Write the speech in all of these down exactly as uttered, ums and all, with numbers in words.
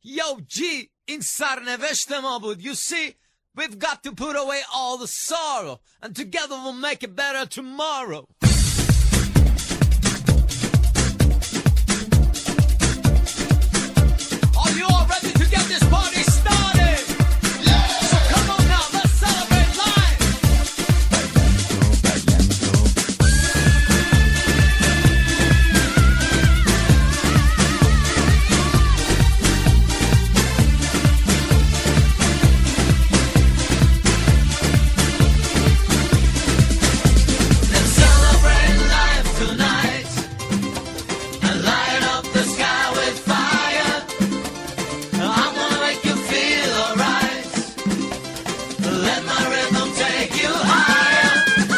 Yo G, این سرنوشت ما بود. You see, we've got to put away all the sorrow and together we'll make it better tomorrow. Are you all ready to get this party started? Yeah! So come on now, let's celebrate life! Let's celebrate life tonight and light up the sky with fire. I'm gonna make you feel alright. Let my rhythm take you higher.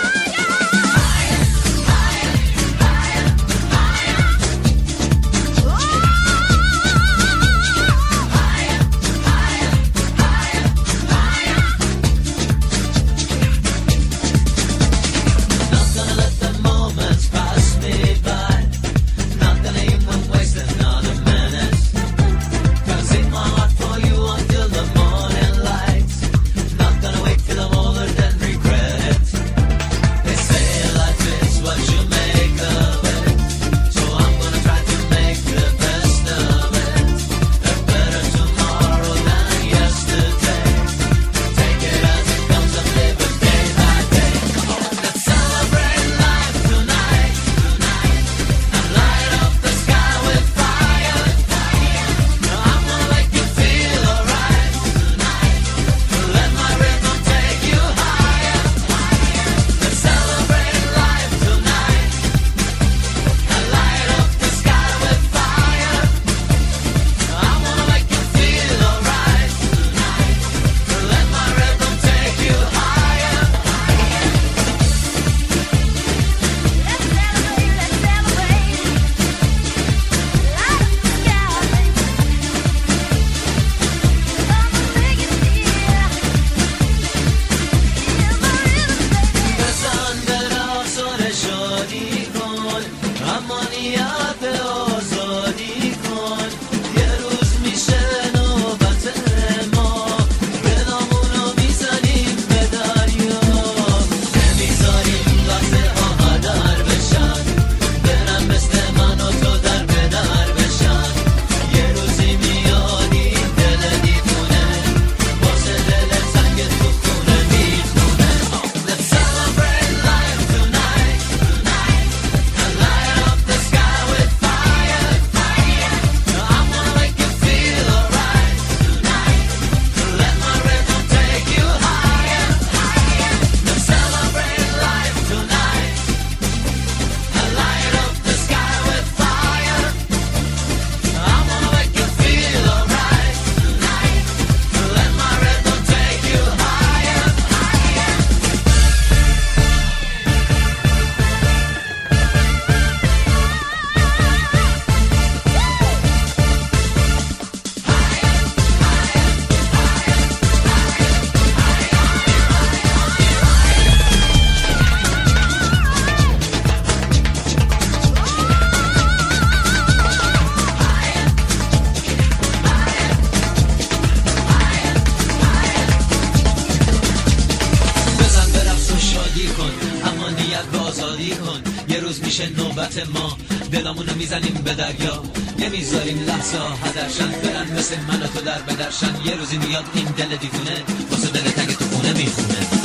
Not gonna let the moments pass me by. Not gonna even waste another minute. Gonna sing my heart for you until the morning light. Not gonna wait till I'm older then regret it. They say life is what you make of it. So I'm gonna try to make the best of it. A better tomorrow than yesterday. Take it as it comes and live it day by day. Come on, let's celebrate life tonight. And light up the sky with fire. I'm gonna make you feel alright tonight. Let my rhythm take you higher. Let's celebrate life tonight. And light up the sky with fire. I'm gonna make you feel alright tonight. Let my rhythm take you higher. بزن آسان شادی کن امانیت آزادی کن یه روز میشه نوبت ما بدامونو میزنیم به دریا نمیذاریم لحظه ها هدر بشن برن مثل من و تو در به در بشن یه روزی میاد این دل دیوونه واسه دل سنگ تو خونه میخونه Let's celebrate life tonight and light up the sky with fire. I'm gonna make you feel alright tonight. Let my rhythm take you higher. Let's celebrate life tonight and light up the sky with fire. I'm gonna make you feel alright tonight. Let my rhythm take you higher. بزن برقص و شادی کن امانیت به آزادی کن یه روز میشه نوبت ما دلامونو میزنیم به دریا نمیذاریم لحظه ها هدرشن برن مثل من و تو در بدرشن یه روزی میاد این دل دیوونه واسه دل تنگ تو خونه میخونه